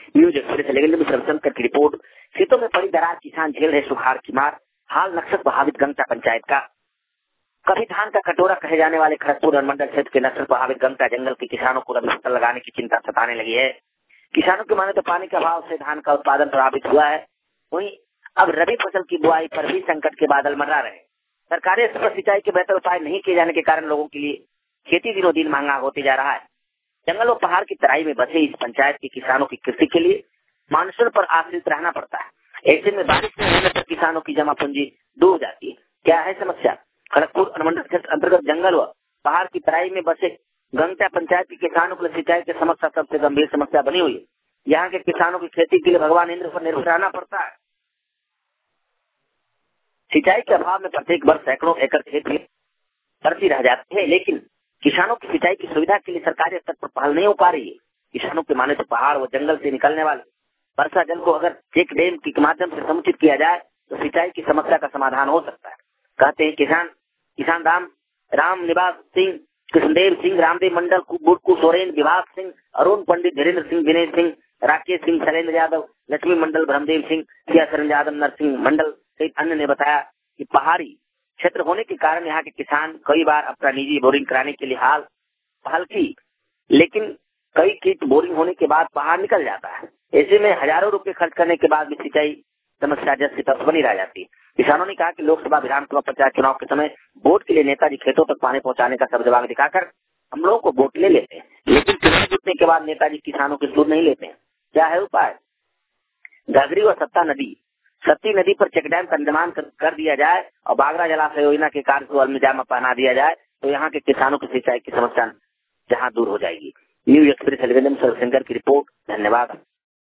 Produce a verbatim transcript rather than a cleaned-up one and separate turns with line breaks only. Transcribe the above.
News express ligand में रविशंकर की report. खेतों में पड़ी दरार, किसान झेल रहे सुखाड़ की मार, हाल नक्सल प्रभावित गंगटा पंचायत का। कभी धान का कटोरा कहे जाने वाले खड़गपुर अनुमंडल क्षेत्र के नक्सल प्रभावित गंगटा जंगल के किसानों को रबी फसल लगाने की चिंता सताने लगी है। किसानों की माने तो पानी के अभाव से धान का उत्पादन प्रभावित हुआ है, वहीं अब रबी फसल की बुआई पर भी संकट के बादल मंडरा रहे। सरकारी स्तर पर सिंचाई के बेहतर उपाय नहीं किए जाने के कारण लोगों के लिए खेती दिनों दिन महंगा होते जा रहा है। जंगल और पहाड़ की तराई में बसे इस पंचायत के किसानों की कृषि के लिए मानसून पर आश्रित रहना पड़ता है। ऐसे में बारिश नहीं होने पर किसानों की जमा पूंजी डूब जाती है। क्या है समस्या? खड़गपुर अनुमंडल क्षेत्र अंतर्गत जंगल व पहाड़ की तराई में बसे गंगटा पंचायत के किसानों के लिए सिंचाई की समस्या सबसे गंभीर समस्या बनी हुई है। यहाँ के किसानों की खेती के लिए भगवान इंद्र पर निर्भर रहना पड़ता है। सिंचाई के अभाव में प्रत्येक वर्ष सैकड़ों एकड़ खेत में बरसी रह जाती है, लेकिन किसानों की सिंचाई की सुविधा के लिए सरकारी स्तर पर पहल नहीं हो पा रही है। किसानों के माने तो पहाड़ व जंगल से निकलने वाले वर्षा जल को अगर चेक डैम के माध्यम से समुचित किया जाए तो सिंचाई की समस्या का समाधान हो सकता है। कहते हैं किसान किसान राम राम निवास सिंह, कृष्णदेव सिंह, रामदेव मंडल, बुटकू सोरेन, विभाग सिंह, अरुण पंडित, धीरेन्द्र सिंह, विनय सिंह, राकेश सिंह, शैलेंद्र यादव, लक्ष्मी मंडल, ब्रह्मदेव सिंह, सिया शरण यादव, नरसिंह मंडल सहित अन्य ने बताया कि पहाड़ी क्षेत्र होने के कारण यहाँ के किसान कई बार अपना निजी बोरिंग कराने के लिए हाल पहल की, लेकिन कई किट बोरिंग होने के बाद पहाड़ निकल जाता है। ऐसे में हजारों रुपए खर्च करने के बाद भी सिंचाई समस्या जस की तस बनी रह जाती है। किसानों ने कहा कि लोकसभा, विधानसभा, पंचायत चुनाव के समय वोट के लिए नेताजी खेतों तक पानी पहुंचाने का सब जवाब दिखाकर हम लोगों को वोट ले लेते हैं, लेकिन चुनाव जीतने के बाद नेताजी किसानों की सुध नहीं लेते हैं। क्या है उपाय? घाघरी और सत्ता नदी सत्ती नदी पर चेक डैम का निर्माण कर, कर दिया जाए और बागरा जलाशय योजना के कार्य को अलमिजामा पहना दिया जाए तो यहाँ के किसानों की सिंचाई की समस्या जहाँ दूर हो जाएगी। न्यूज एक्सप्रेस टेलीविजन से रविशंकर की रिपोर्ट। धन्यवाद।